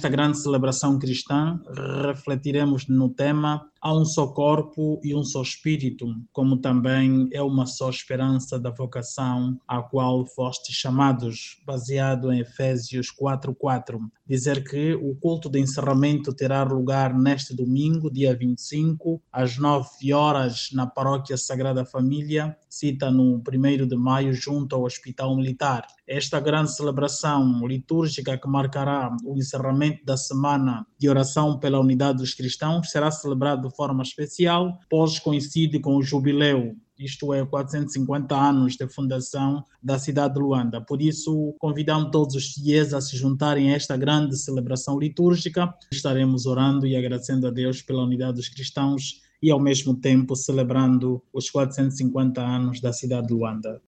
Nesta grande celebração cristã, refletiremos no tema "Há um só corpo e um só espírito", como também é uma só esperança da vocação à qual fostes chamados, baseado em Efésios 4:4. Dizer que o culto de encerramento terá lugar neste domingo, dia 25, às 9 horas, na Paróquia Sagrada Família, cita no 1º de maio, junto ao Hospital Militar. Esta grande celebração litúrgica que marcará o encerramento da semana de oração pela unidade dos cristãos será celebrada de forma especial, pois coincide com o jubileu, isto é, 450 anos de fundação da cidade de Luanda. Por isso, convidamos todos os fiéis a se juntarem a esta grande celebração litúrgica. Estaremos orando e agradecendo a Deus pela unidade dos cristãos e, ao mesmo tempo, celebrando os 450 anos da cidade de Luanda.